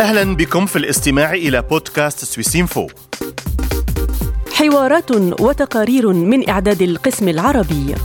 أهلا بكم في الاستماع إلى بودكاست سويسينفو. حوارات وتقارير من إعداد القسم العربي.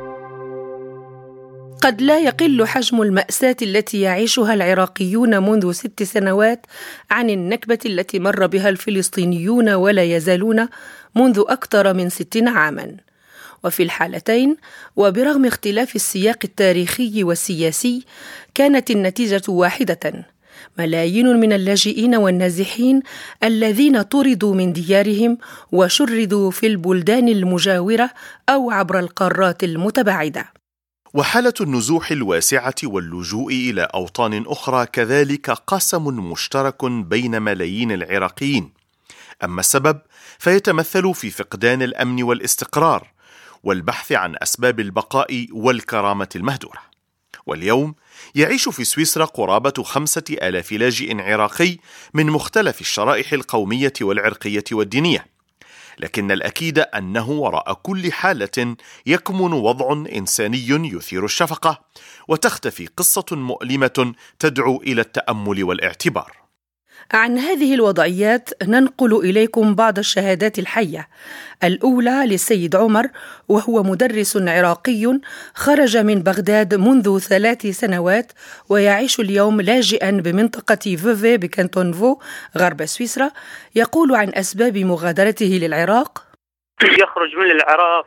قد لا يقل حجم المأساة التي يعيشها العراقيون منذ 6 سنوات عن النكبة التي مر بها الفلسطينيون ولا يزالون منذ أكثر من 60 عاماً. وفي الحالتين وبرغم اختلاف السياق التاريخي والسياسي كانت النتيجة واحدة: ملايين من اللاجئين والنازحين الذين طردوا من ديارهم وشردوا في البلدان المجاورة أو عبر القارات المتباعدة. وحالة النزوح الواسعة واللجوء إلى أوطان أخرى كذلك قسم مشترك بين ملايين العراقيين. أما السبب فيتمثل في فقدان الأمن والاستقرار والبحث عن أسباب البقاء والكرامة المهدورة. واليوم يعيش في سويسرا قرابة 5,000 لاجئ عراقي من مختلف الشرائح القومية والعرقية والدينية، لكن الأكيد أنه وراء كل حالة يكمن وضع إنساني يثير الشفقة، وتختفي قصة مؤلمة تدعو إلى التأمل والاعتبار. عن هذه الوضعيات ننقل إليكم بعض الشهادات الحية. الأولى للسيد عمر، وهو مدرس عراقي خرج من بغداد منذ 3 سنوات ويعيش اليوم لاجئا بمنطقة فوفي بكانتون فو غرب سويسرا. يقول عن أسباب مغادرته للعراق: يخرج من العراق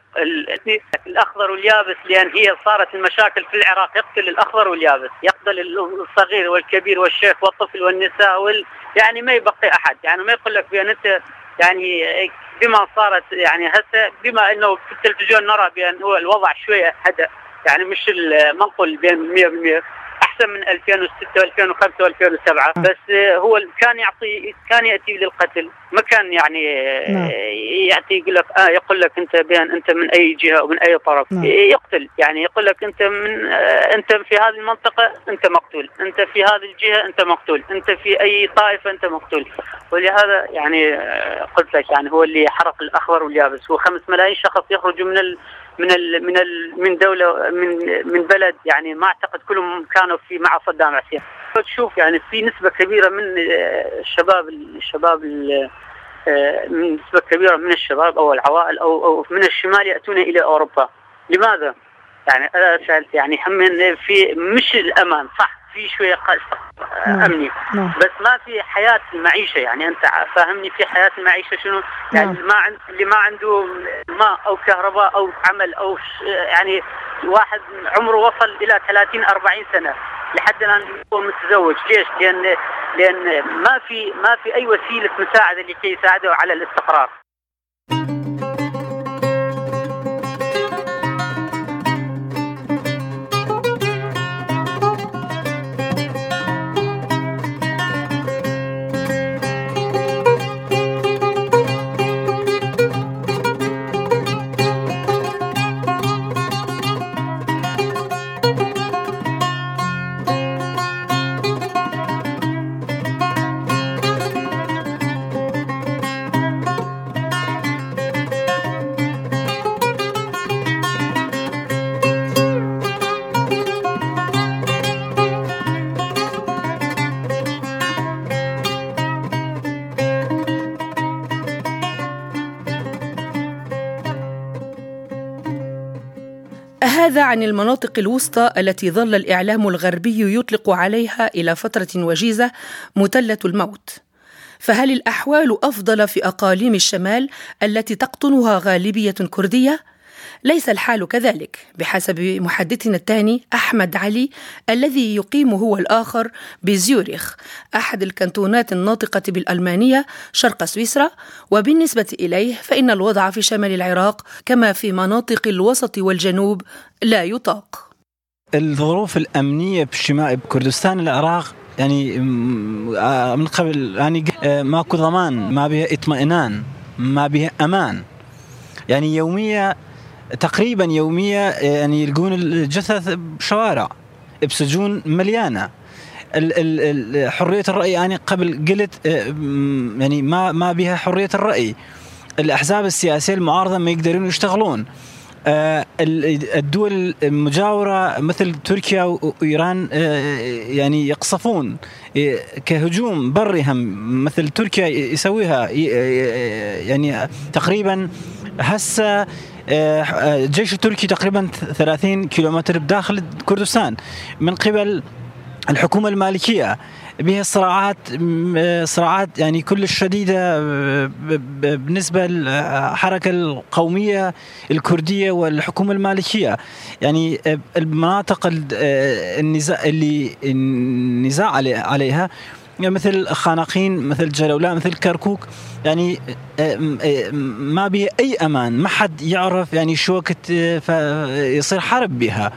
الأخضر واليابس، لأن هي صارت المشاكل في العراق يقتل الأخضر واليابس، يقتل الصغير والكبير والشيخ والطفل والنساء يعني ما يبقي أحد. يعني ما يقول لك بأن أنت يعني بما صارت يعني هسه، بما أنه في التلفزيون نرى بأن هو الوضع شوية هدأ، يعني مش المنقل بين 100% أحسن من 2006 و2005 و2007، بس هو كان يأتي للقتل، ما كان يعني يأتي يقول لك أنت بأن أنت من أي جهة ومن أي طرف، يقتل. يعني يقول لك أنت في هذه المنطقة أنت مقتول، أنت في هذه الجهة أنت مقتول، أنت في أي طائفة أنت مقتول. ولهذا يعني قلت لك يعني هو اللي حرق الأخضر واليابس. هو 5 ملايين شخص يخرجوا من دولة من بلد، يعني ما أعتقد كلهم كانوا مع صدام حسين. تشوف يعني في نسبة كبيرة من نسبة كبيرة من الشباب أو العوائل أو من الشمال يأتون إلى أوروبا. لماذا؟ يعني أنا سألت يعني في مش الأمان صح، في شوية أمني، بس ما في حياة المعيشة. يعني أنت فاهمني، في حياة المعيشة شنو؟ يعني اللي ما عنده ماء أو كهرباء أو عمل أو يعني واحد عمره وصل إلى 30-40 سنة لحد الآن هو متزوج. ليش؟ لأن ما في أي وسيلة مساعدة لكي يساعده على الاستقرار. هذا عن المناطق الوسطى التي ظل الإعلام الغربي يطلق عليها إلى فترة وجيزة مثلث الموت. فهل الأحوال أفضل في أقاليم الشمال التي تقطنها غالبية كردية؟ ليس الحال كذلك بحسب محدثنا الثاني أحمد علي، الذي يقيم هو الآخر بزيوريخ، أحد الكنتونات الناطقة بالألمانية شرق سويسرا. وبالنسبة إليه فإن الوضع في شمال العراق كما في مناطق الوسط والجنوب لا يطاق. الظروف الأمنية بشمال بكردستان العراق يعني من قبل يعني ماكو ضمان، ما بها اطمئنان، ما بها أمان. يعني تقريبا يومية يعني يلقون الجثث بشوارع، بسجون مليانة. حرية الرأي يعني قبل قلت يعني ما بها حرية الرأي. الأحزاب السياسية المعارضة ما يقدرون يشتغلون. الدول المجاورة مثل تركيا وإيران يعني يقصفون كهجوم بري، هم مثل تركيا يسويها يعني تقريبا هسه الجيش التركي تقريبا 30 كيلومتر بداخل كردستان من قبل الحكومة المالكية، بها صراعات يعني كل الشديدة بالنسبة للحركة القومية الكردية والحكومة المالكية. يعني المناطق النزاع عليها مثل خانقين، مثل جلولان، مثل كركوك، يعني ما بيه أي أمان، ما حد يعرف يعني شو وقت يصير حرب بها.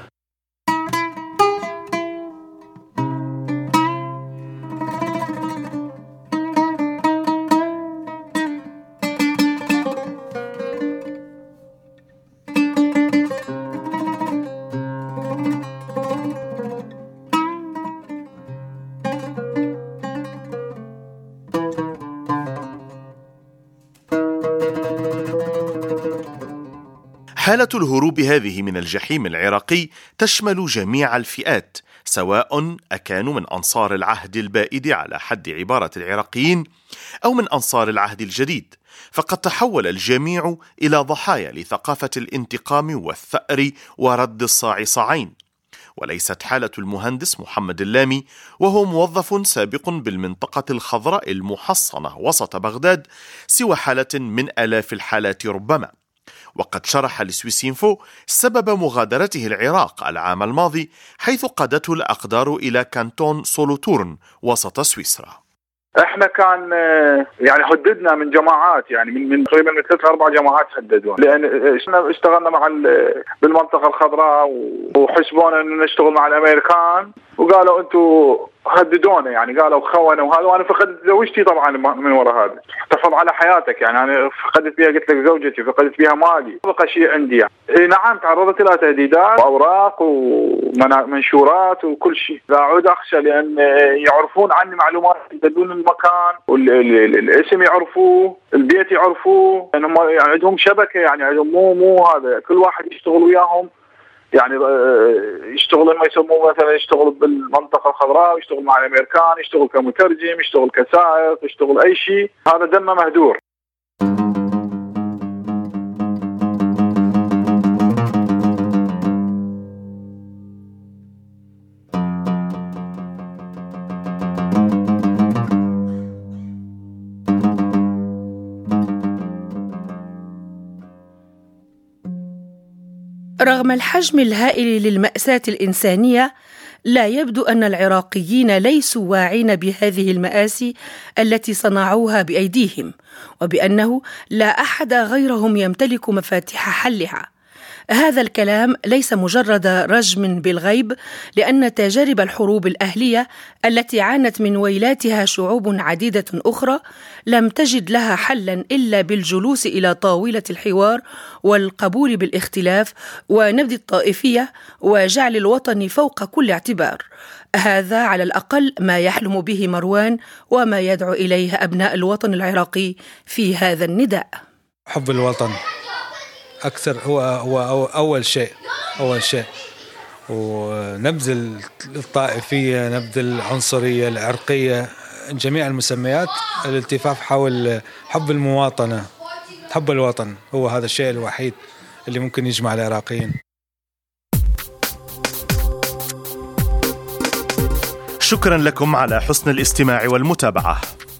حالة الهروب هذه من الجحيم العراقي تشمل جميع الفئات، سواء أكانوا من أنصار العهد البائد على حد عبارة العراقيين أو من أنصار العهد الجديد، فقد تحول الجميع إلى ضحايا لثقافة الانتقام والثأر ورد الصاعصعين. وليست حالة المهندس محمد اللامي، وهو موظف سابق بالمنطقة الخضراء المحصنة وسط بغداد، سوى حالة من آلاف الحالات ربما. وقد شرح لسويسينفو سبب مغادرته العراق العام الماضي، حيث قادته الأقدار إلى كانتون سولوتورن وسط سويسرا. احنا كان يعني هددنا من جماعات، يعني من تقريبا من 3-4 جماعات هددونا، لان احنا اشتغلنا مع بالمنطقه الخضراء وحسبونا انه نشتغل مع الامريكان، وقالوا انتم هددونا، يعني قالوا خونه وهذا. وانا فقدت زوجتي طبعا من وراء هذا. تحفظ على حياتك، يعني انا فقدت بها، قلت لك زوجتي فقدت بها مالي، بقى شيء عندي يعني. نعم تعرضت الى تهديدات واوراق ومنشورات وكل شيء. لا اعود اخشى، لان يعرفون عني معلومات، يدلون المكان والاسم يعرفوه، البيت يعرفوه، يعني هم يعني عندهم شبكه، يعني عندهم مو هذا كل واحد يشتغل وياهم، يعني يشتغل لما يسموه مثلا يشتغل بالمنطقة الخضراء، يشتغل مع الأمريكان، يشتغل كمترجم، يشتغل كسائق، يشتغل أي شيء، هذا دمه مهدور. رغم الحجم الهائل للمأساة الإنسانية، لا يبدو أن العراقيين ليسوا واعين بهذه المآسي التي صنعوها بأيديهم، وبأنه لا أحد غيرهم يمتلك مفاتيح حلها. هذا الكلام ليس مجرد رجم بالغيب، لأن تجارب الحروب الأهلية التي عانت من ويلاتها شعوب عديدة أخرى لم تجد لها حلا إلا بالجلوس إلى طاولة الحوار والقبول بالاختلاف ونبذ الطائفية وجعل الوطن فوق كل اعتبار. هذا على الأقل ما يحلم به مروان، وما يدعو إليه أبناء الوطن العراقي في هذا النداء. حب الوطن أكثر هو أول شيء، ونبذ الطائفية، نبذ العنصرية، العرقية، جميع المسميات، الالتفاف حول حب المواطنة، حب الوطن، هو هذا الشيء الوحيد اللي ممكن يجمع العراقيين. شكرا لكم على حسن الاستماع والمتابعة.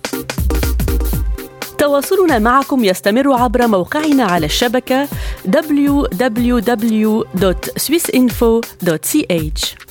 تواصلنا معكم يستمر عبر موقعنا على الشبكة www.swissinfo.ch.